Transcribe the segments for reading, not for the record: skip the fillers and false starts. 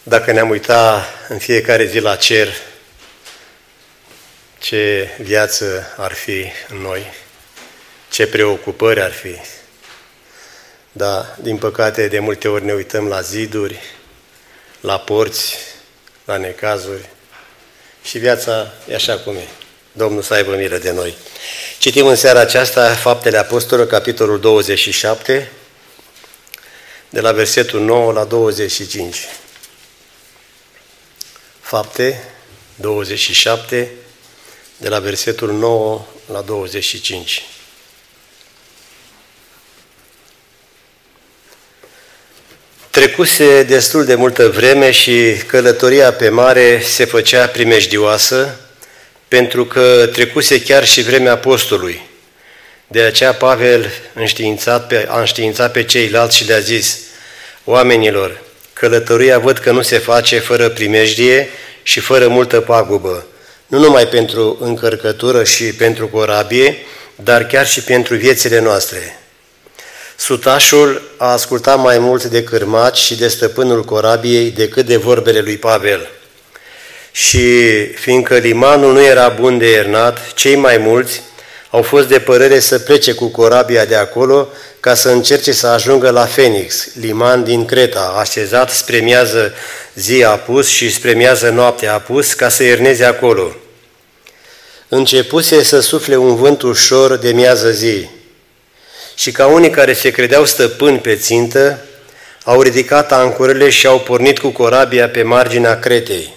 Dacă ne-am uitat în fiecare zi la cer, ce viață ar fi în noi, ce preocupări ar fi. Dar, din păcate, de multe ori ne uităm la ziduri, la porți, la necazuri și viața e așa cum e. Domnul să aibă milă de noi. Citim în seara aceasta Faptele Apostolilor, capitolul 27, de la versetul 9 la 25. Fapte 27, de la versetul 9 la 25. Trecuse destul de multă vreme și călătoria pe mare se făcea primejdioasă, pentru că trecuse chiar și vremea apostolului. De aceea Pavel a înștiințat pe ceilalți și le-a zis: oamenilor, călătoria văd că nu se face fără primejdie și fără multă pagubă, nu numai pentru încărcătură și pentru corabie, dar chiar și pentru viețile noastre. Sutașul a ascultat mai mult de cârmaci și de stăpânul corabiei decât de vorbele lui Pavel. Și fiindcă limanul nu era bun de iernat, cei mai mulți au fost de părere să plece cu corabia de acolo ca să încerce să ajungă la Fenix, liman din Creta, așezat spre miază zi apus și spre miază noapte apus, ca să ierneze acolo. Începuse să sufle un vânt ușor de miază zi și ca unii care se credeau stăpâni pe țintă, au ridicat ancorele și au pornit cu corabia pe marginea Cretei.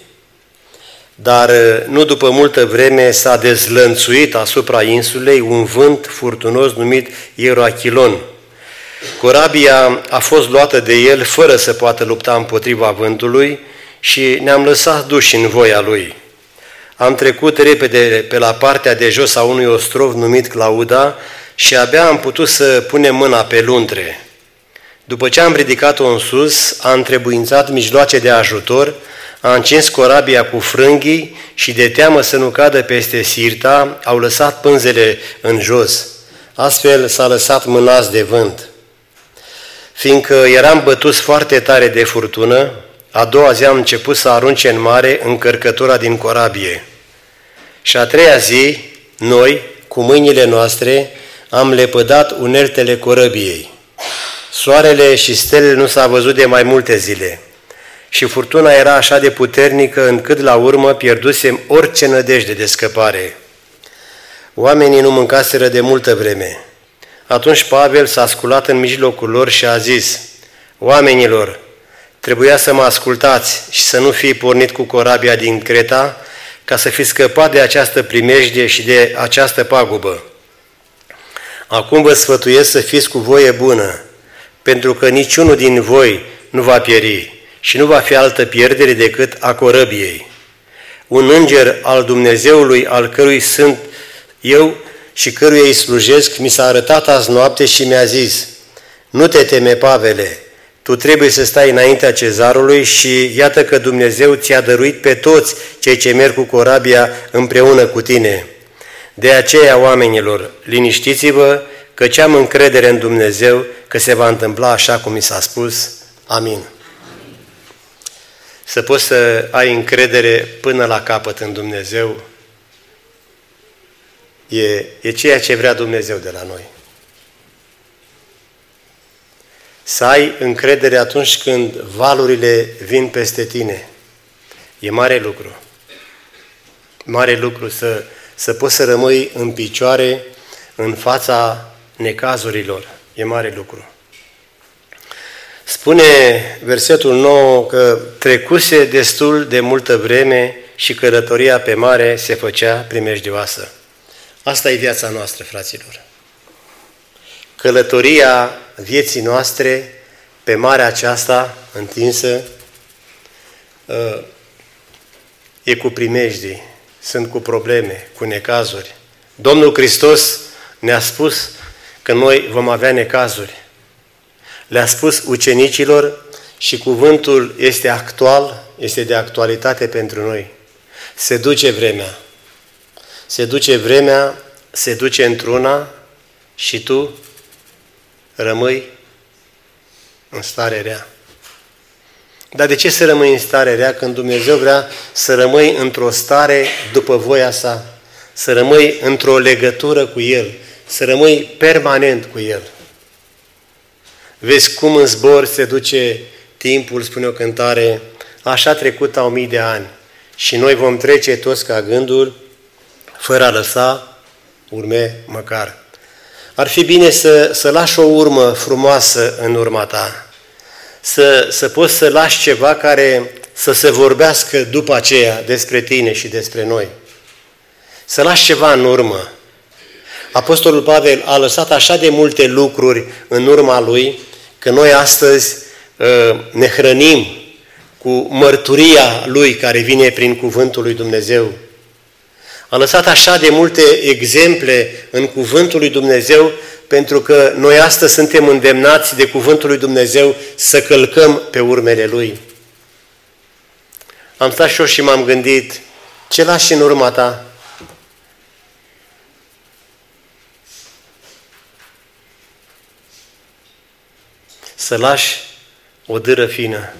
Dar nu după multă vreme s-a dezlănțuit asupra insulei un vânt furtunos numit Eurachilon. Corabia a fost luată de el fără să poată lupta împotriva vântului și ne-am lăsat duși în voia lui. Am trecut repede pe la partea de jos a unui ostrov numit Clauda și abia am putut să punem mâna pe luntre. După ce am ridicat-o în sus, a întrebuințat mijloace de ajutor, a încins corabia cu frânghii și de teamă să nu cadă peste Sirta, au lăsat pânzele în jos. Astfel s-a lăsat mânați de vânt. Fiindcă eram bătuți foarte tare de furtună, a doua zi am început să arunce în mare încărcătura din corabie. Și a treia zi, noi, cu mâinile noastre, am lepădat uneltele corăbiei. Soarele și stelele nu s-a văzut de mai multe zile. Și furtuna era așa de puternică încât la urmă pierdusem orice nădejde de scăpare. Oamenii nu mâncaseră de multă vreme. Atunci Pavel s-a sculat în mijlocul lor și a zis: oamenilor, trebuia să mă ascultați și să nu fi pornit cu corabia din Creta, ca să fi scăpat de această primejdie și de această pagubă. Acum vă sfătuiesc să fiți cu voie bună, pentru că niciunul din voi nu va pieri și nu va fi altă pierdere decât a corăbiei. Un înger al Dumnezeului, al cărui sunt eu și căruia îi slujesc, mi s-a arătat azi noapte și mi-a zis: nu te teme, Pavele, tu trebuie să stai înaintea cezarului și iată că Dumnezeu ți-a dăruit pe toți cei ce merg cu corabia împreună cu tine. De aceea, oamenilor, liniștiți-vă, căci am încredere în Dumnezeu că se va întâmpla așa cum mi s-a spus. Amin. Să poți să ai încredere până la capăt în Dumnezeu e ceea ce vrea Dumnezeu de la noi. Să ai încredere atunci când valurile vin peste tine. E mare lucru. Mare lucru să poți să rămâi în picioare în fața necazurilor. E mare lucru. Spune versetul 9 că trecuse destul de multă vreme și călătoria pe mare se făcea primejdioasă. Asta e viața noastră, fraților. Călătoria vieții noastre pe marea aceasta întinsă e cu primejdii, sunt cu probleme, cu necazuri. Domnul Hristos ne-a spus că noi vom avea necazuri. Le-a spus ucenicilor și cuvântul este actual, este de actualitate pentru noi. Se duce vremea. Se duce vremea, se duce într-una și tu rămâi în stare rea. Dar de ce să rămâi în stare rea când Dumnezeu vrea să rămâi într-o stare după voia sa? Să rămâi într-o legătură cu El, să rămâi permanent cu El. Vezi cum în zbor se duce timpul, spune o cântare, așa trecut au mii de ani și noi vom trece toți ca gândul, fără a lăsa urme măcar. Ar fi bine să lași o urmă frumoasă în urma ta, să poți să lași ceva care să se vorbească după aceea despre tine și despre noi. Să lași ceva în urmă. Apostolul Pavel a lăsat așa de multe lucruri în urma lui, că noi astăzi ne hrănim cu mărturia lui care vine prin cuvântul lui Dumnezeu. A lăsat așa de multe exemple în cuvântul lui Dumnezeu, pentru că noi astăzi suntem îndemnați de cuvântul lui Dumnezeu să călcăm pe urmele lui. Am stat și eu și m-am gândit, ce lași în urma ta? Să lași o dâră fină,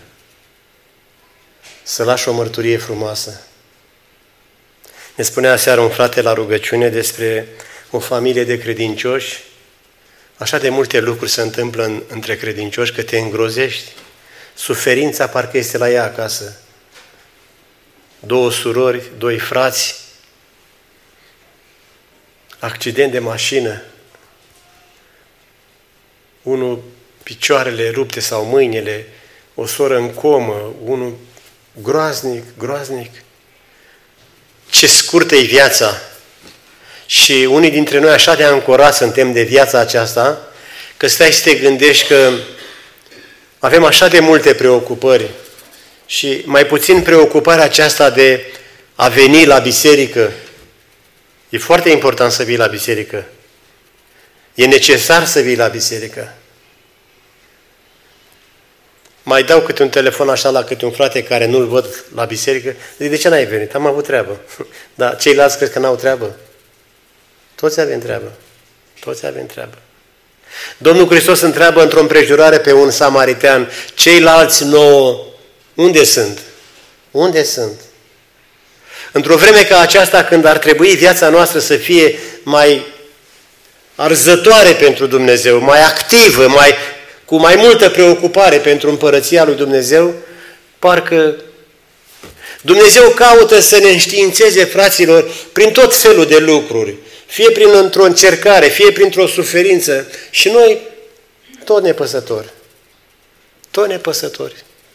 să lași o mărturie frumoasă. Ne spunea aseară un frate la rugăciune despre o familie de credincioși. Așa de multe lucruri se întâmplă între credincioși că te îngrozești. Suferința parcă este la ea acasă. 2 surori, 2 frați, accident de mașină, unul picioarele rupte sau mâinile, o soră în comă, unul groaznic. Ce scurtă e viața! Și unii dintre noi așa de ancorați suntem de viața aceasta, că stai să te gândești că avem așa de multe preocupări și mai puțin preocuparea aceasta de a veni la biserică. E foarte important să vii la biserică. E necesar să vii la biserică. Mai dau câte un telefon așa la câte un frate care nu-l văd la biserică. Zic, de ce n-ai venit? Am avut treabă. Dar ceilalți cred că n-au treabă. Toți avem treabă. Toți avem treabă. Domnul Hristos întreabă într-o împrejurare pe un samaritean, ceilalți 9, unde sunt? Unde sunt? Într-o vreme ca aceasta, când ar trebui viața noastră să fie mai arzătoare pentru Dumnezeu, mai activă, cu mai multă preocupare pentru împărăția lui Dumnezeu, parcă Dumnezeu caută să ne înștiințeze, fraților, prin tot felul de lucruri, fie într-o încercare, fie printr-o suferință, și noi tot nepăsători. Tot nepăsători.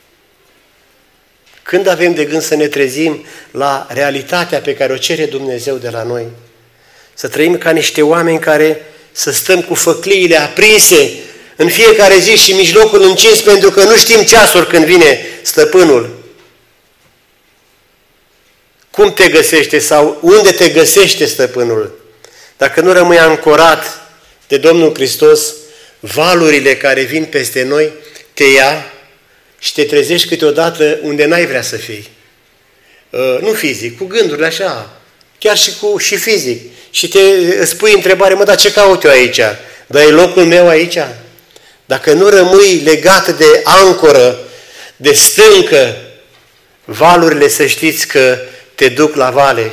Când avem de gând să ne trezim la realitatea pe care o cere Dumnezeu de la noi? Să trăim ca niște oameni care să stăm cu făcliile aprinse în fiecare zi și mijlocul încins, pentru că nu știm ceasul când vine stăpânul. Cum te găsește sau unde te găsește stăpânul? Dacă nu rămâi ancorat de Domnul Hristos, valurile care vin peste noi te ia și te trezești câteodată unde n-ai vrea să fii. Nu fizic, cu gândurile așa, chiar și fizic. Și îți pui întrebare, dar ce caut eu aici? Dar e locul meu aici? Dacă nu rămâi legat de ancoră, de stâncă, valurile, să știți că te duc la vale.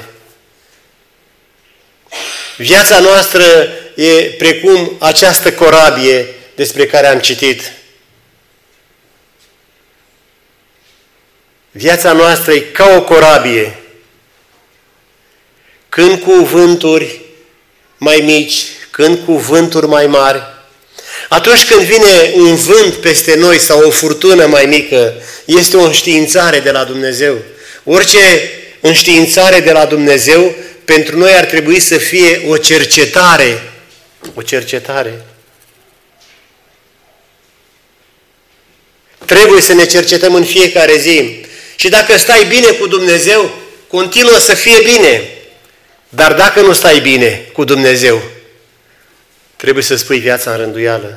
Viața noastră e precum această corabie despre care am citit. Viața noastră e ca o corabie. Când cu vânturi mai mici, când cu vânturi mai mari, atunci când vine un vânt peste noi sau o furtună mai mică, este o înștiințare de la Dumnezeu. Orice înștiințare de la Dumnezeu pentru noi ar trebui să fie o cercetare. O cercetare. Trebuie să ne cercetăm în fiecare zi. Și dacă stai bine cu Dumnezeu, continuă să fie bine. Dar dacă nu stai bine cu Dumnezeu, trebuie să spui viața în rânduială.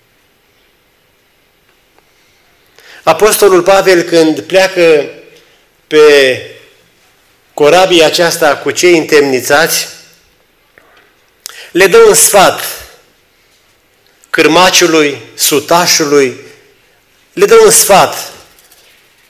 Apostolul Pavel, când pleacă pe corabia aceasta cu cei întemnițați, le dă un sfat cârmaciului, sutașului, le dă un sfat.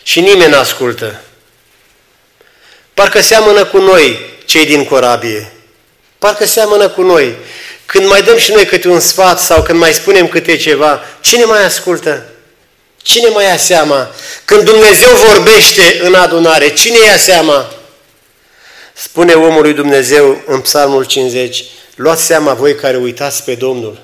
și nimeni n-ascultă. Parcă seamănă cu noi cei din corabie. Parcă seamănă cu noi. Când mai dăm și noi câte un sfat sau când mai spunem câte ceva, cine mai ascultă? Cine mai ia seama? Când Dumnezeu vorbește în adunare, cine ia seama? Spune omul lui Dumnezeu în Psalmul 50, luați seama voi care uitați pe Domnul.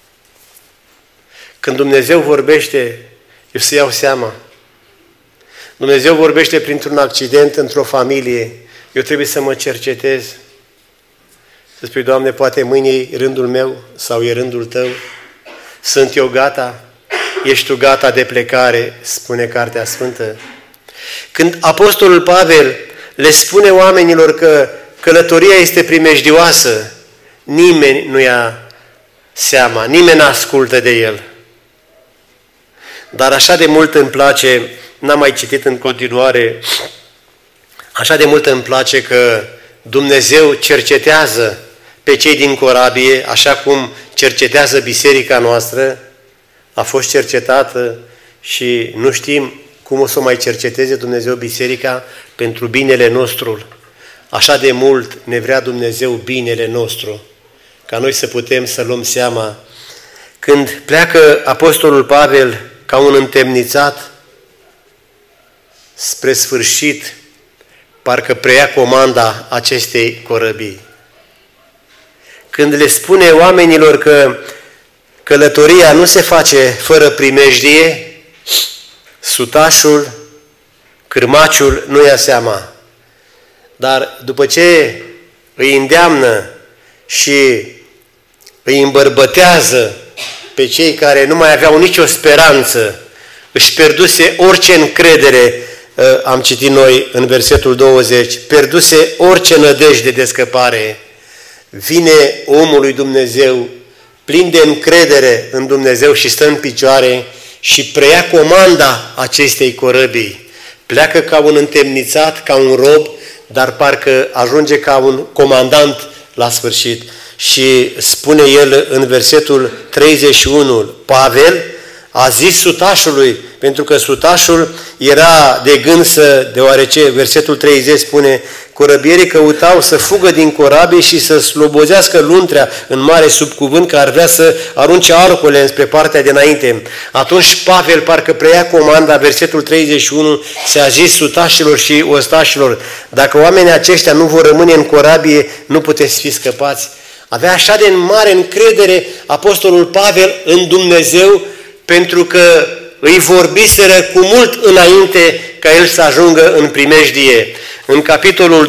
Când Dumnezeu vorbește, eu să iau seama. Dumnezeu vorbește printr-un accident într-o familie, eu trebuie să mă cercetez. Să spui, Doamne, poate mâine e rândul meu sau e rândul Tău? Sunt eu gata? Ești tu gata de plecare? Spune Cartea Sfântă. Când Apostolul Pavel le spune oamenilor că călătoria este primejdioasă, nimeni nu ia seama, nimeni n-ascultă de el. Dar așa de mult îmi place, n-am mai citit în continuare, așa de mult îmi place că Dumnezeu cercetează pe cei din corabie, așa cum cercetează biserica noastră, a fost cercetată și nu știm cum o să mai cerceteze Dumnezeu biserica pentru binele nostru. Așa de mult ne vrea Dumnezeu binele nostru, ca noi să putem să luăm seama. Când pleacă Apostolul Pavel ca un întemnițat spre sfârșit, parcă preia comanda acestei corăbii. Când le spune oamenilor că călătoria nu se face fără primejdie, sutașul, cârmaciul nu ia seama. Dar după ce îi îndeamnă și îi îmbărbătează pe cei care nu mai aveau nicio speranță, își pierduse orice încredere, am citit noi în versetul 20, pierduse orice nădejde de scăpare, vine omul lui Dumnezeu, plin de încredere în Dumnezeu și stă în picioare și preia comanda acestei corăbii. Pleacă ca un întemnițat, ca un rob, dar parcă ajunge ca un comandant la sfârșit. Și spune el în versetul 31, Pavel a zis sutașului, pentru că sutașul era de gând să, deoarece versetul 30 spune, corăbierii căutau să fugă din corabie și să slobozească luntrea în mare sub cuvânt, că ar vrea să arunce arcule înspre partea de înainte. Atunci Pavel parcă preia comanda, versetul 31, se-a zis sutașilor și ostașilor, dacă oamenii aceștia nu vor rămâne în corabie, nu puteți fi scăpați. Avea așa de mare încredere Apostolul Pavel în Dumnezeu, pentru că îi vorbiseră cu mult înainte ca el să ajungă în primejdie. În capitolul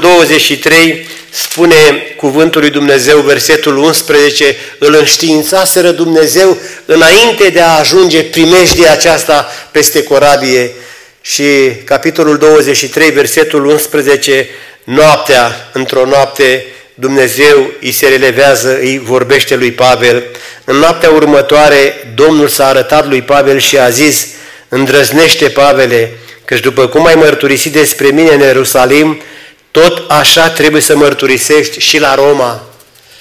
23 spune cuvântul lui Dumnezeu, versetul 11, îl înștiințaseră Dumnezeu înainte de a ajunge primejdia aceasta peste corabie. Și capitolul 23, versetul 11, noaptea, într-o noapte, Dumnezeu îi se relevează, îi vorbește lui Pavel. În noaptea următoare, Domnul s-a arătat lui Pavel și a zis, îndrăznește, Pavele, căci după cum ai mărturisit despre mine în Ierusalim, tot așa trebuie să mărturisești și la Roma.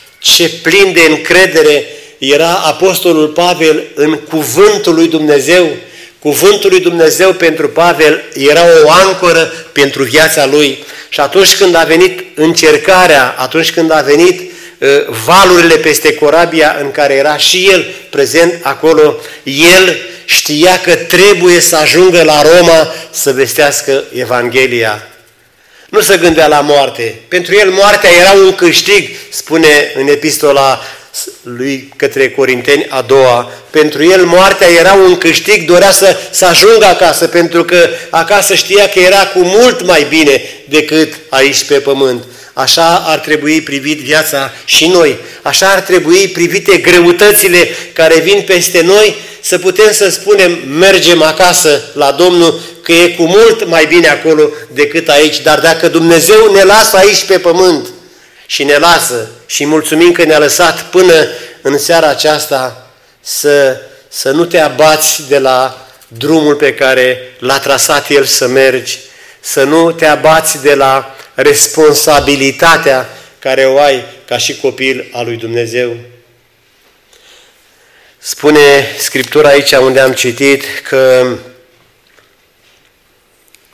Ce plin de încredere era Apostolul Pavel în cuvântul lui Dumnezeu. Cuvântul lui Dumnezeu pentru Pavel era o ancoră pentru viața lui. Și atunci când a venit încercarea, atunci când a venit valurile peste corabia în care era și el prezent acolo, el știa că trebuie să ajungă la Roma să vestească Evanghelia. Nu se gândea la moarte. Pentru el moartea era un câștig, spune în epistola lui către Corinteni a doua. Pentru el moartea era un câștig, dorea să ajungă acasă, pentru că acasă știa că era cu mult mai bine decât aici pe pământ. Așa ar trebui privit viața și noi. Așa ar trebui privite greutățile care vin peste noi, să putem să spunem, mergem acasă la Domnul, că e cu mult mai bine acolo decât aici. Dar dacă Dumnezeu ne lasă aici pe pământ și ne lasă și mulțumim că ne-a lăsat până în seara aceasta, să nu te abați de la drumul pe care l-a trasat El să mergi, să nu te abați de la responsabilitatea care o ai ca și copil al lui Dumnezeu. Spune Scriptura aici unde am citit că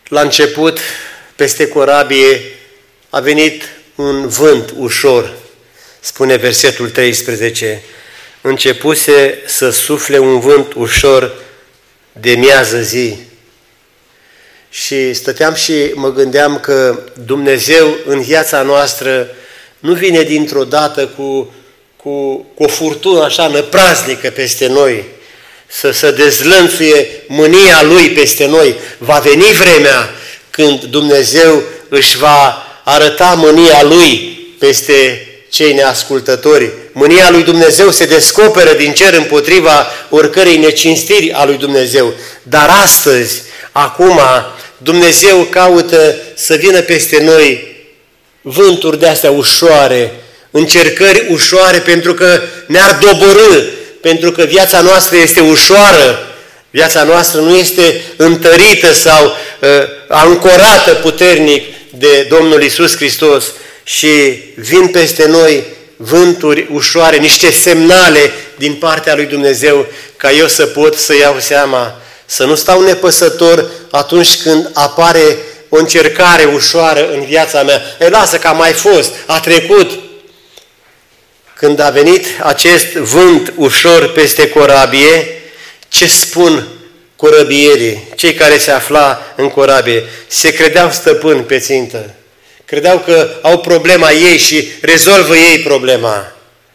La început, peste corabie, a venit un vânt ușor, spune versetul 13. Începuse să sufle un vânt ușor de miază zi. Și stăteam și mă gândeam că Dumnezeu în viața noastră nu vine dintr-o dată cu o furtună așa năpraznică peste noi, să dezlănțuie mânia Lui peste noi. Va veni vremea când Dumnezeu își va arăta mânia Lui peste cei neascultători. Mânia lui Dumnezeu se descoperă din cer împotriva oricărei necinstiri a lui Dumnezeu. Dar astăzi, acum, Dumnezeu caută să vină peste noi vânturi de-astea ușoare, încercări ușoare, pentru că ne-ar doborî, pentru că viața noastră este ușoară, viața noastră nu este întărită sau ancorată puternic de Domnul Iisus Hristos și vin peste noi vânturi ușoare, niște semnale din partea lui Dumnezeu ca eu să pot să iau seama, să nu stau nepăsător atunci când apare o încercare ușoară în viața mea. Lasă că a mai fost, a trecut. Când a venit acest vânt ușor peste corabie, ce spun corăbierii, cei care se afla în corabie? Se credeau stăpâni pe țintă. Credeau că au problema ei și rezolvă ei problema.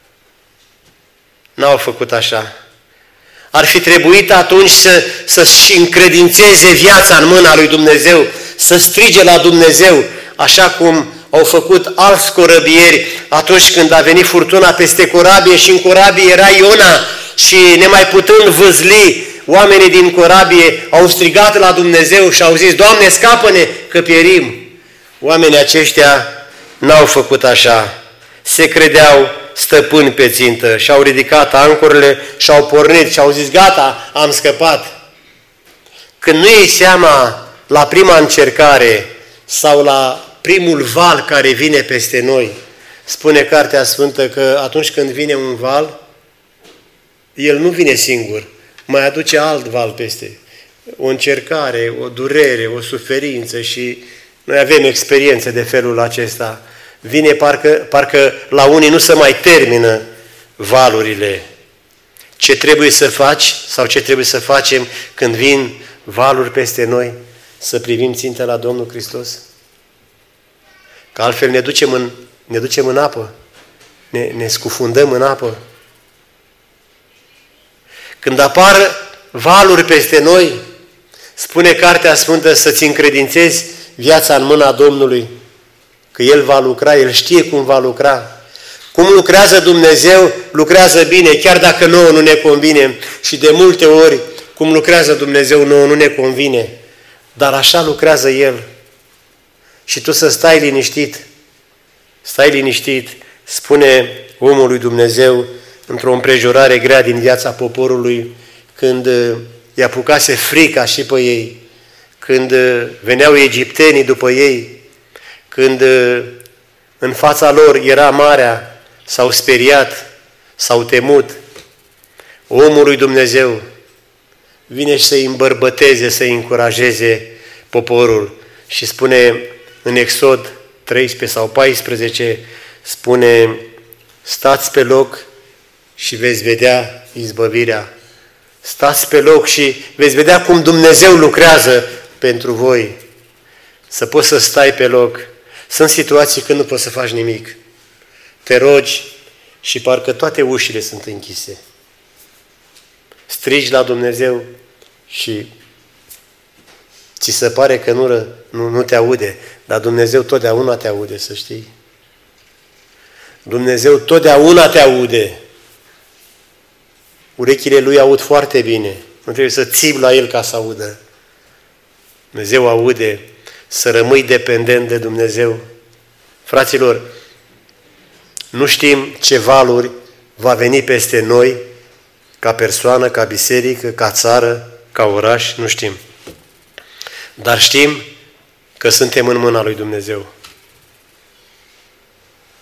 N-au făcut așa. Ar fi trebuit atunci să-și încredințeze viața în mâna lui Dumnezeu, să strige la Dumnezeu, așa cum au făcut alți corăbieri atunci când a venit furtuna peste corabie și în corabie era Iona și nemai putând vâzli, oamenii din corabie au strigat la Dumnezeu și au zis: Doamne, scapă-ne că pierim. Oamenii aceștia n-au făcut așa. Se credeau stăpâni pe țintă și au ridicat ancorile și au pornit și au zis: gata, am scăpat. Când nu iei seama la prima încercare sau la primul val care vine peste noi, spune Cartea Sfântă că atunci când vine un val, el nu vine singur, mai aduce alt val peste. O încercare, o durere, o suferință și noi avem experiențe de felul acesta. Vine parcă la unii nu se mai termină valurile. Ce trebuie să faci sau ce trebuie să facem când vin valuri peste noi? Să privim țintă la Domnul Hristos. Că altfel ne ducem în apă. Ne scufundăm în apă. Când apar valuri peste noi, spune Cartea Sfântă să-ți încredințezi viața în mâna Domnului, că El va lucra, El știe cum va lucra. Cum lucrează Dumnezeu, lucrează bine, chiar dacă nouă nu ne convine. Și de multe ori, cum lucrează Dumnezeu, nouă nu ne convine. Dar așa lucrează El. Și tu să stai liniștit, spune omul lui Dumnezeu, într-o împrejurare grea din viața poporului, când i-a apucase frica și pe ei, când veneau egiptenii după ei, când în fața lor era marea, s-au speriat, s-au temut. Omul lui Dumnezeu vine și să-i îmbărbăteze, să-i încurajeze poporul. Și spune în Exod 13 sau 14, spune: stați pe loc și veți vedea izbăvirea. Stați pe loc și veți vedea cum Dumnezeu lucrează pentru voi. Să poți să stai pe loc. Sunt situații când nu poți să faci nimic. Te rogi și parcă toate ușile sunt închise. Strigi la Dumnezeu și ți se pare că nu te aude, dar Dumnezeu totdeauna te aude, să știi. Dumnezeu totdeauna te aude. Urechile Lui aud foarte bine. Nu trebuie să țipi la El ca să audă. Dumnezeu aude. Să rămâi dependent de Dumnezeu. Fraților, nu știm ce valuri va veni peste noi, ca persoană, ca biserică, ca țară, ca oraș, nu știm. Dar știm că suntem în mâna lui Dumnezeu.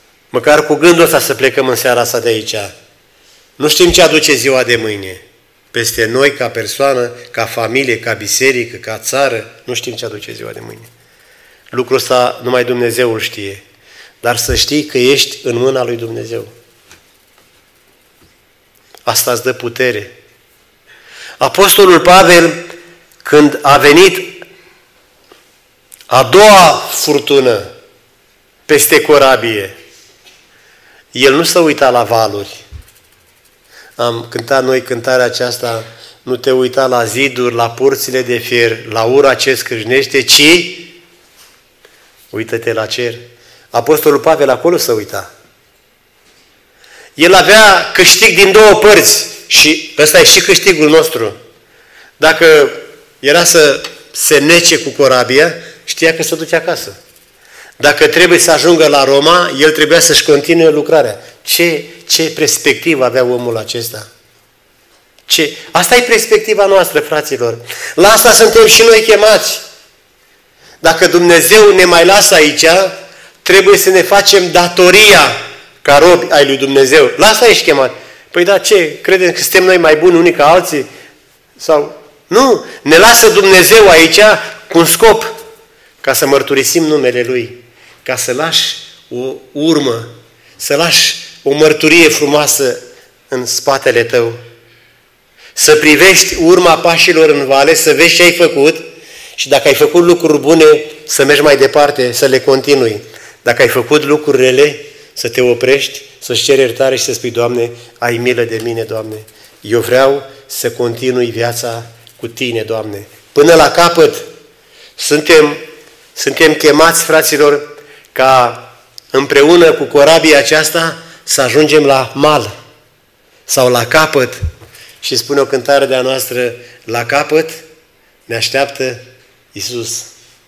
Măcar cu gândul ăsta să plecăm în seara asta de aici. Nu știm ce aduce ziua de mâine. peste noi ca persoană, ca familie, ca biserică, ca țară. Nu știm ce aduce ziua de mâine. Lucrul ăsta numai Dumnezeu îl știe. Dar să știi că ești în mâna lui Dumnezeu. Asta îți dă putere. Apostolul Pavel, când a venit a doua furtună peste corabie, el nu s-a uitat la valuri. Am cântat noi cântarea aceasta, nu te uita la ziduri, la porțile de fier, la ura ce scrâșnește, ci uită-te la cer. Apostolul Pavel acolo s-a uitat. El avea câștig din două părți și ăsta e și câștigul nostru. Dacă era să se nece cu corabia, știa că se duce acasă. Dacă trebuie să ajungă la Roma, el trebuia să-și continue lucrarea. Ce perspectivă avea omul acesta? Asta e perspectiva noastră, fraților. La asta suntem și noi chemați. Dacă Dumnezeu ne mai lasă aici, trebuie să ne facem datoria ca robi ai lui Dumnezeu. La asta ești chemat. Păi da, ce? Credem că suntem noi mai buni unii ca alții? Sau? Nu! Ne lasă Dumnezeu aici cu un scop, ca să mărturisim numele Lui, ca să lași o urmă, să lași o mărturie frumoasă în spatele tău. Să privești urma pașilor în vale, să vezi ce ai făcut și dacă ai făcut lucruri bune, să mergi mai departe, să le continui. Dacă ai făcut lucruri rele, să te oprești, să-ți ceri iertare și să spui, Doamne, ai milă de mine, Doamne. Eu vreau să continui viața cu Tine, Doamne. Până la capăt suntem chemați, fraților, ca împreună cu corabia aceasta să ajungem la mal sau la capăt. Și spune o cântare de-a noastră, la capăt ne așteaptă Iisus.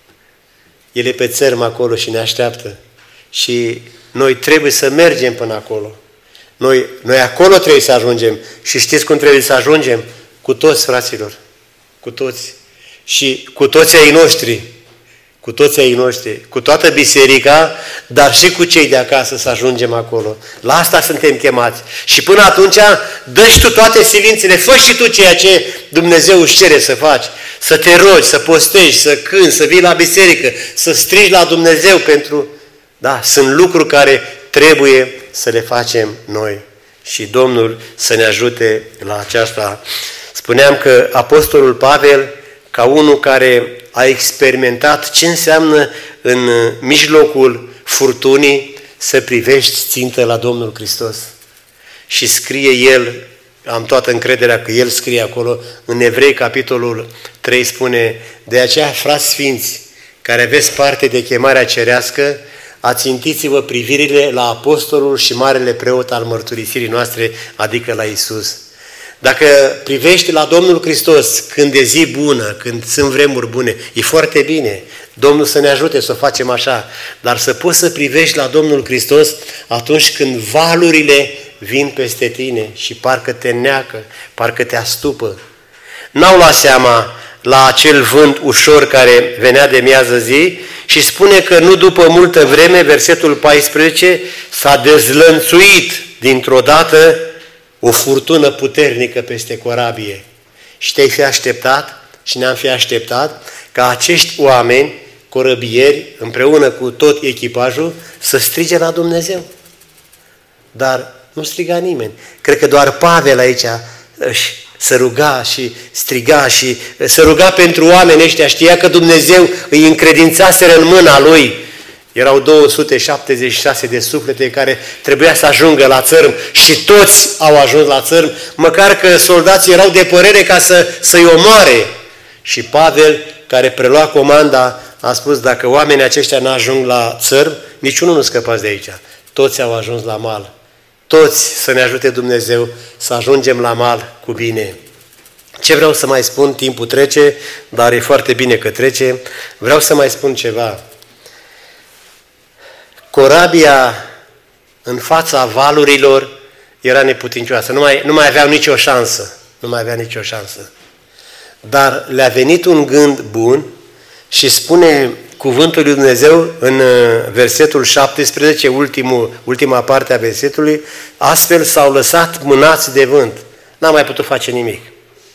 El e pe țărm acolo și ne așteaptă. Și noi trebuie să mergem până acolo. Noi acolo trebuie să ajungem. Și știți cum trebuie să ajungem? Cu toți, fraților. Cu toți. Și cu toți ai noștri. Cu toți ai noștri. Cu toată biserica, dar și cu cei de acasă să ajungem acolo. La asta suntem chemați. Și până atunci, dă-și tu toate silințele. Fă și tu ceea ce Dumnezeu își cere să faci. Să te rogi, să postești, să cânți, să vii la biserică, să strigi la Dumnezeu pentru... Da, sunt lucruri care trebuie să le facem noi. Și Domnul să ne ajute la aceasta. Spuneam că Apostolul Pavel, ca unul care a experimentat ce înseamnă în mijlocul furtunii să privești țintă la Domnul Hristos. Și scrie el, am toată încrederea că el scrie acolo, în Evrei, capitolul 3, spune, de aceea, frați sfinți, care aveți parte de chemarea cerească, ațintiți-vă privirile la apostolul și marele preot al mărturisirii noastre, adică la Iisus. Dacă privești la Domnul Hristos când e zi bună, când sunt vremuri bune, e foarte bine. Domnul să ne ajute să o facem așa. Dar să poți să privești la Domnul Hristos atunci când valurile vin peste tine și parcă te neacă, parcă te astupă. N-au luat seama la acel vânt ușor care venea de miază zi și spune că nu după multă vreme, versetul 14, s-a dezlănțuit dintr-o dată o furtună puternică peste corabie. Și te-ai fi așteptat și ne-am fi așteptat ca acești oameni, corăbieri, împreună cu tot echipajul, să strige la Dumnezeu. Dar nu striga nimeni. Cred că doar Pavel aici se ruga și striga și se ruga pentru oamenii ăștia. Știa că Dumnezeu îi încredințaseră în mâna lui. Erau 276 de suflete care trebuia să ajungă la țărm și toți au ajuns la țărm, măcar că soldații erau de părere ca să-i omoare. Și Pavel, care prelua comanda, a spus, dacă oamenii aceștia n-ajung la țărm, niciunul nu scăpați de aici. Toți au ajuns la mal. Toți să ne ajute Dumnezeu să ajungem la mal cu bine. Ce vreau să mai spun? Timpul trece, dar e foarte bine că trece. Vreau să mai spun ceva. Corabia în fața valurilor era neputincioasă. Nu mai aveau nicio șansă. Nu mai avea nicio șansă. Dar le-a venit un gând bun și spune cuvântul lui Dumnezeu în versetul 17, ultima parte a versetului, astfel s-au lăsat mânați de vânt. N-a mai putut face nimic.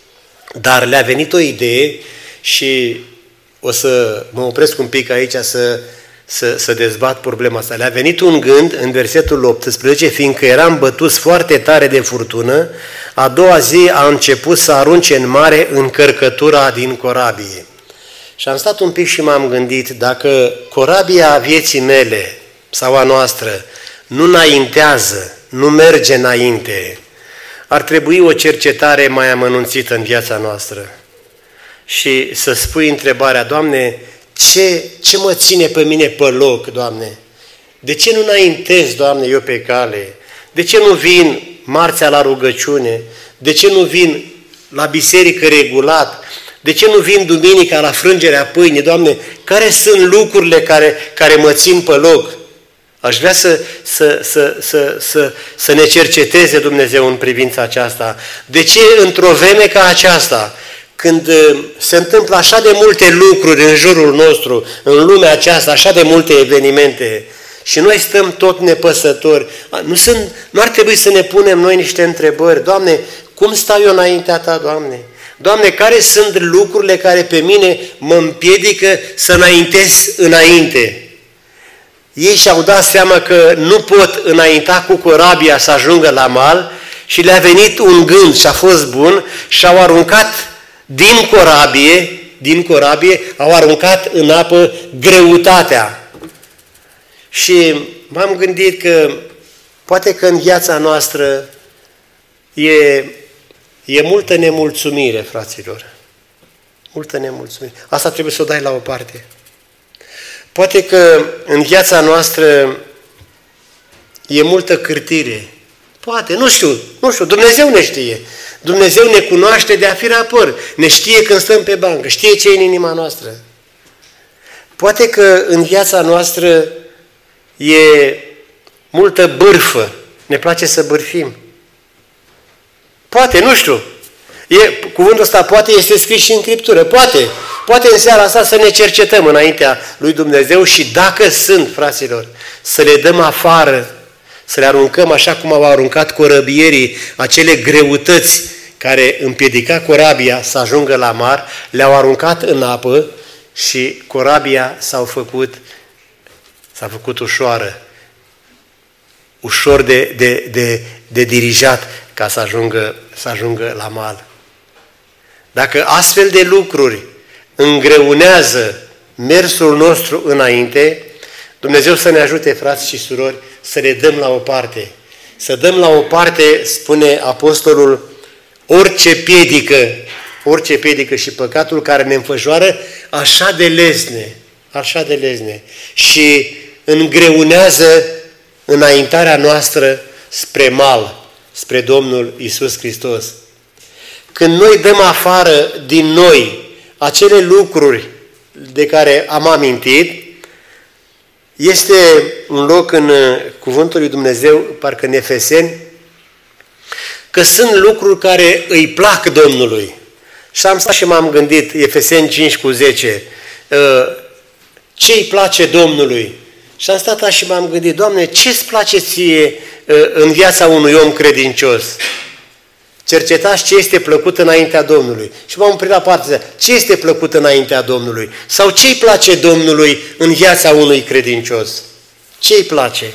Dar le-a venit o idee și o să mă opresc un pic aici să dezbat problema asta. Le-a venit un gând în versetul 18, fiindcă eram bătuți foarte tare de furtună, a doua zi a început să arunce în mare încărcătura din corabie. Și am stat un pic și m-am gândit, dacă corabia vieții mele sau a noastră nu înaintează, nu merge înainte, ar trebui o cercetare mai amănunțită în viața noastră. Și să spui întrebarea, Doamne, ce mă ține pe mine pe loc, Doamne? De ce nu înaintez, Doamne, eu pe cale? De ce nu vin marțea la rugăciune? De ce nu vin la biserică regulat? De ce nu vin duminica la frângerea pâinii? Doamne, care sunt lucrurile care mă țin pe loc? Aș vrea să ne cerceteze Dumnezeu în privința aceasta. De ce într-o vreme ca aceasta, când se întâmplă așa de multe lucruri în jurul nostru, în lumea aceasta, așa de multe evenimente, și noi stăm tot nepăsători, nu ar trebui să ne punem noi niște întrebări? Doamne, cum stau eu înaintea Ta, Doamne? Doamne, care sunt lucrurile care pe mine mă împiedică să înaintez înainte? Ei și-au dat seama că nu pot înainta cu corabia să ajungă la mal și le-a venit un gând și a fost bun și au aruncat din corabie, au aruncat în apă greutatea. Și m-am gândit că poate că în viața noastră e multă nemulțumire, fraților. Multă nemulțumire. Asta trebuie să o dai la o parte. Poate că în viața noastră e multă cârtire. Poate, nu știu, Dumnezeu ne știe. Dumnezeu ne cunoaște de a fi rapăr. Ne știe când stăm pe bancă, știe ce e în inima noastră. Poate că în viața noastră e multă bârfă. Ne place să bârfim. Poate, nu știu. Cuvântul ăsta poate este scris și în Scriptură. Poate în seara asta să ne cercetăm înaintea lui Dumnezeu și dacă sunt, fraților, să le dăm afară, să le aruncăm așa cum au aruncat corăbierii acele greutăți care împiedica corabia să ajungă la mar, le-au aruncat în apă și corabia s-a făcut ușoară, ușor de dirijat ca să ajungă la mal. Dacă astfel de lucruri îngreunează mersul nostru înainte, Dumnezeu să ne ajute, frați și surori, să le dăm la o parte. Să dăm la o parte, spune apostolul, orice piedică și păcatul care ne înfășoară așa de lesne și îngreunează înaintarea noastră spre mal, spre Domnul Iisus Hristos. Când noi dăm afară din noi acele lucruri de care am amintit, este un loc în Cuvântul lui Dumnezeu, parcă în Efeseni, că sunt lucruri care îi plac Domnului. Și am stat și m-am gândit, Efeseni 5:10, ce îi place Domnului? Și am stat și m-am gândit, Doamne, ce-ți place ție în viața unui om credincios? Cercetați ce este plăcut înaintea Domnului. Și m-am oprit la partea ce este plăcut înaintea Domnului? Sau ce îi place Domnului în viața unui credincios? Ce îi place?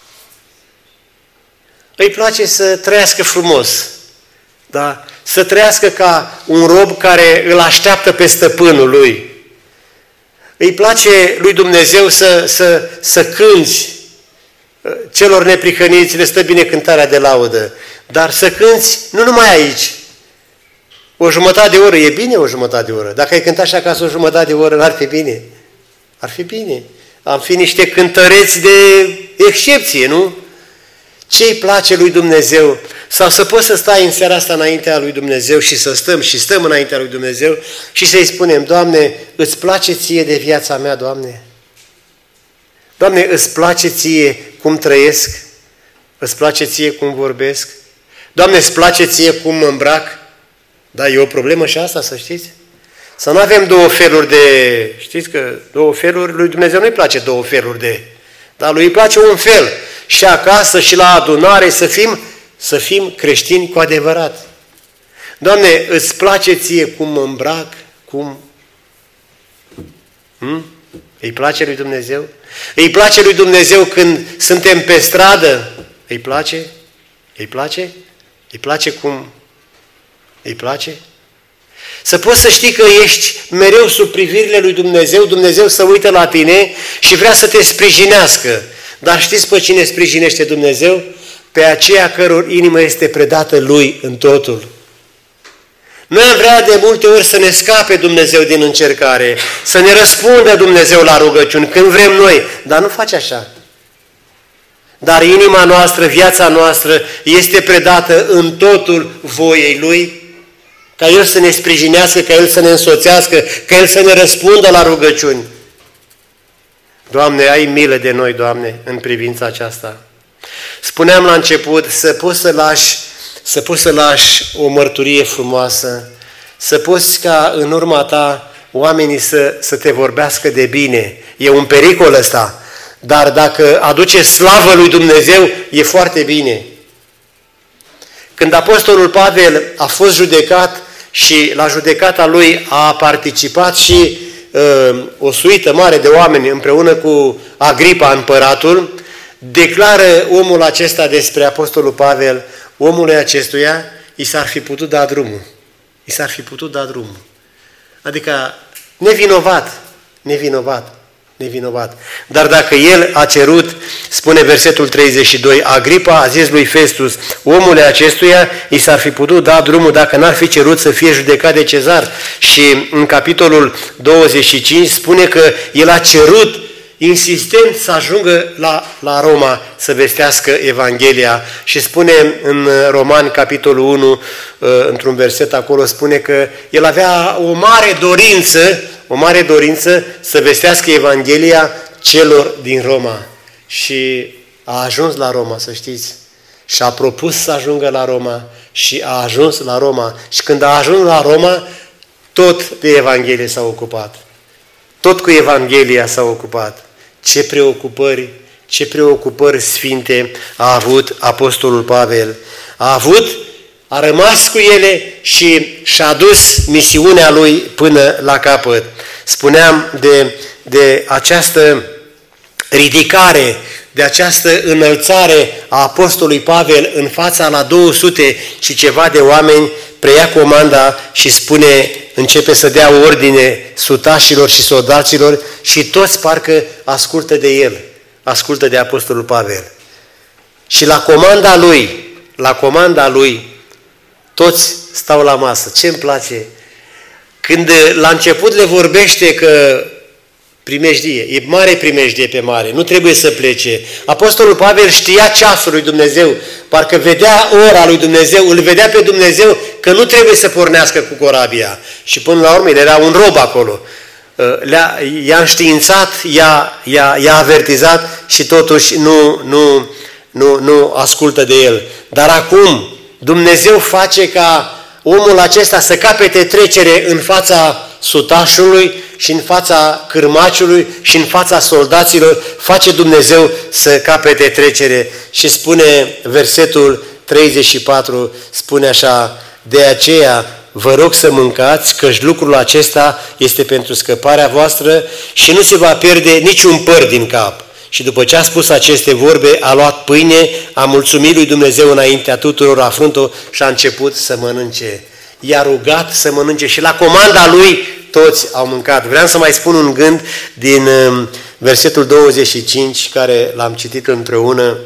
Îi place să trăiască frumos, da? Să trăiască ca un rob care îl așteaptă pe stăpânul lui. Îi place lui Dumnezeu să cânți. Celor neprihăniți le stă bine cântarea de laudă. Dar să cânți nu numai aici. O jumătate de oră, e bine o jumătate de oră. Dacă ai cântat și acasă o jumătate de oră, n-ar fi bine? Ar fi bine. Am fi niște cântăreți de excepție, nu? Ce îi place lui Dumnezeu? Sau să poți să stai în seara asta înaintea lui Dumnezeu și să stăm înaintea lui Dumnezeu și să-i spunem, Doamne, îți place ție de viața mea, Doamne? Doamne, îți place ție cum trăiesc? Îți place ție cum vorbesc? Doamne, îți place ție cum mă îmbrac? Da, e o problemă și asta, să știți. Să nu avem două feluri de... Știți că două feluri, lui Dumnezeu nu-i place două feluri de... Dar lui îi place un fel. Și acasă și la adunare să fim creștini cu adevărat. Doamne, îți place ție cum mă îmbrac? Cum? Îi place lui Dumnezeu? Îi place lui Dumnezeu când suntem pe stradă? Îi place? Îi place? Îi place cum? Îi place? Să poți să știi că ești mereu sub privirile lui Dumnezeu, Dumnezeu să uită la tine și vrea să te sprijinească. Dar știți pe cine sprijinește Dumnezeu? Pe aceea căror inimă este predată Lui în totul. Noi am vrea de multe ori să ne scape Dumnezeu din încercare, să ne răspundă Dumnezeu la rugăciuni când vrem noi, dar nu face așa. Dar inima noastră, viața noastră este predată în totul voiei Lui, ca El să ne sprijinească, ca El să ne însoțească, ca El să ne răspundă la rugăciuni. Doamne, ai milă de noi, Doamne, în privința aceasta. Spuneam la început să poți să lași o mărturie frumoasă, să poți ca în urma ta oamenii să te vorbească de bine. E un pericol ăsta, dar dacă aduce slavă lui Dumnezeu, e foarte bine. Când apostolul Pavel a fost judecat și la judecata lui a participat și o suită mare de oameni împreună cu Agripa, împăratul, declară omul acesta despre apostolul Pavel, omului acestuia i s-ar fi putut da drumul. I s-ar fi putut da drumul. Adică nevinovat. Dar dacă el a cerut, spune versetul 32, Agripa a zis lui Festus, omule acestuia i s-ar fi putut da drumul dacă n-ar fi cerut să fie judecat de Cezar. Și în capitolul 25 spune că el a cerut insistent să ajungă la Roma să vestească Evanghelia și spune în Romani, capitolul 1, într-un verset acolo, spune că el avea o mare dorință să vestească Evanghelia celor din Roma. Și a ajuns la Roma, să știți, și a propus să ajungă la Roma și a ajuns la Roma. Și când a ajuns la Roma, tot de Evanghelie s-a ocupat. Tot cu Evanghelia s-a ocupat. Ce preocupări sfinte a avut apostolul Pavel. A rămas cu ele și și-a dus misiunea lui până la capăt. Spuneam de această ridicare, de această înălțare a apostolului Pavel în fața la 200 și ceva de oameni, preia comanda și începe să dea ordine sutașilor și soldaților și toți parcă ascultă de el, ascultă de apostolul Pavel. Și la comanda lui, toți stau la masă. Ce-mi place? Când la început le vorbește că primejdie, e mare primejdie pe mare, nu trebuie să plece. Apostolul Pavel știa ceasul lui Dumnezeu, parcă vedea ora lui Dumnezeu, îl vedea pe Dumnezeu că nu trebuie să pornească cu corabia. Și până la urmă era un rob acolo. I-a înștiințat, i-a avertizat și totuși nu ascultă de el. Dar acum Dumnezeu face ca omul acesta să capete trecere în fața sutașului și în fața cârmaciului și în fața soldaților, face Dumnezeu să capete trecere. Și spune versetul 34, spune așa, de aceea vă rog să mâncați, căci lucrul acesta este pentru scăparea voastră și nu se va pierde niciun păr din cap. Și după ce a spus aceste vorbe, a luat pâine, a mulțumit lui Dumnezeu înaintea tuturor, a frânt-o și a început să mănânce. I-a rugat să mănânce și la comanda lui toți au mâncat. Vreau să mai spun un gând din versetul 25, care l-am citit împreună.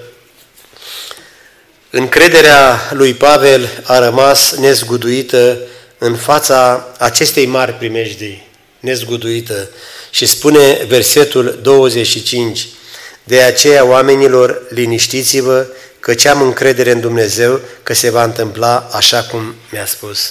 Încrederea lui Pavel a rămas nezguduită în fața acestei mari primejdii, nezguduită. Și spune versetul 25, de aceea, oamenilor, liniștiți-vă, căci am încredere în Dumnezeu că se va întâmpla așa cum mi-a spus.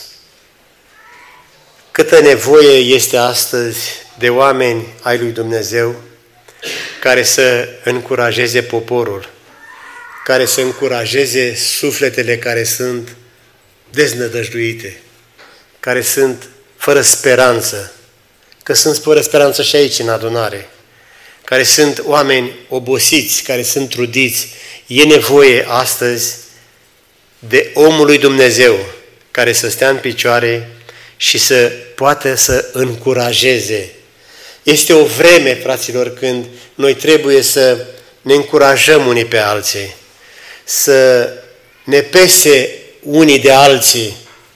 Câtă nevoie este astăzi de oameni ai lui Dumnezeu care să încurajeze poporul, care să încurajeze sufletele care sunt deznădăjduite, care sunt fără speranță, că sunt fără speranță și aici în adunare, care sunt oameni obosiți, care sunt trudiți. E nevoie astăzi de omul lui Dumnezeu care să stea în picioare și să poată să încurajeze. Este o vreme, fraților, când noi trebuie să ne încurajăm unii pe alții, să ne pese unii de alții,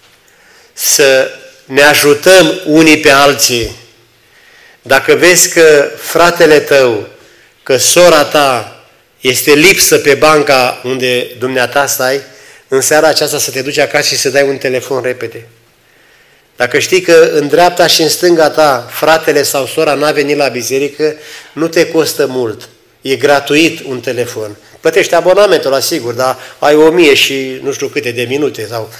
să ne ajutăm unii pe alții. Dacă vezi că fratele tău, că sora ta este lipsă pe banca unde dumneata stai, în seara aceasta să te duci acasă și să dai un telefon repede. Dacă știi că în dreapta și în stânga ta fratele sau sora n-a venit la biserică, nu te costă mult. E gratuit un telefon. Plătești abonamentul, la sigur, dar ai 1000 și nu știu câte de minute sau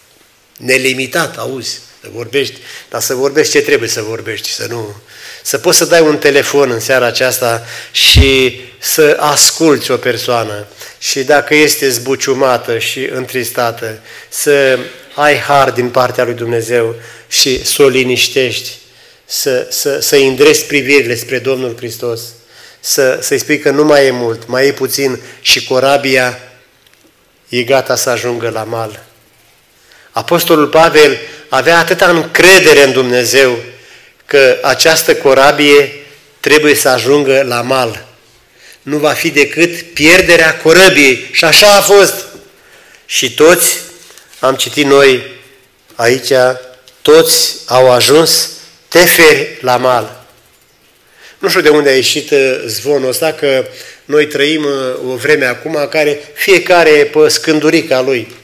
nelimitat, auzi, să vorbești, dar să vorbești ce trebuie să vorbești, să poți să dai un telefon în seara aceasta și să asculți o persoană și dacă este zbuciumată și întristată, să ai har din partea lui Dumnezeu și să o liniștești, să-i îndrepți privirile spre Domnul Hristos, să-i spui că nu mai e mult, mai e puțin și corabia e gata să ajungă la mal. Apostolul Pavel avea atâta încredere în Dumnezeu că această corabie trebuie să ajungă la mal. Nu va fi decât pierderea corăbiei. Și așa a fost. Și toți, am citit noi aici, toți au ajuns teferi la mal. Nu știu de unde a ieșit zvonul ăsta, că noi trăim o vreme acum în care fiecare e pe scândurica lui.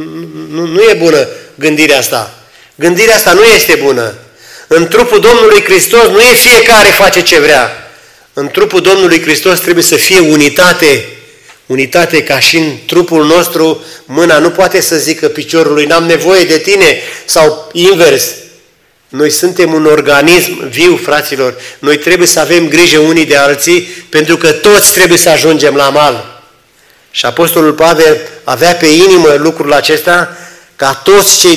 Nu e bună gândirea asta. Gândirea asta nu este bună. În trupul Domnului Hristos nu e fiecare face ce vrea. În trupul Domnului Hristos trebuie să fie unitate. Unitate ca și în trupul nostru, mâna nu poate să zică piciorului, n-am nevoie de tine, sau invers. Noi suntem un organism viu, fraților. Noi trebuie să avem grijă unii de alții, pentru că toți trebuie să ajungem la mal. Și Apostolul Pavel avea pe inimă lucrul acesta, ca toți cei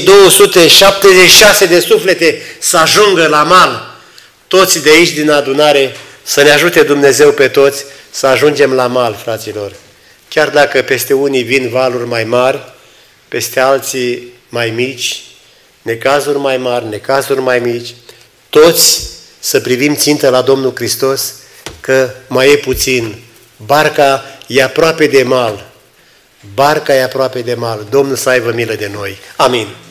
276 de suflete să ajungă la mal. Toți de aici, din adunare, să ne ajute Dumnezeu pe toți să ajungem la mal, fraților. Chiar dacă peste unii vin valuri mai mari, peste alții mai mici, necazuri mai mari, necazuri mai mici, toți să privim țintă la Domnul Hristos, că mai e puțin. Barca e aproape de mal. Barca e aproape de mal. Domnul să aibă milă de noi. Amin.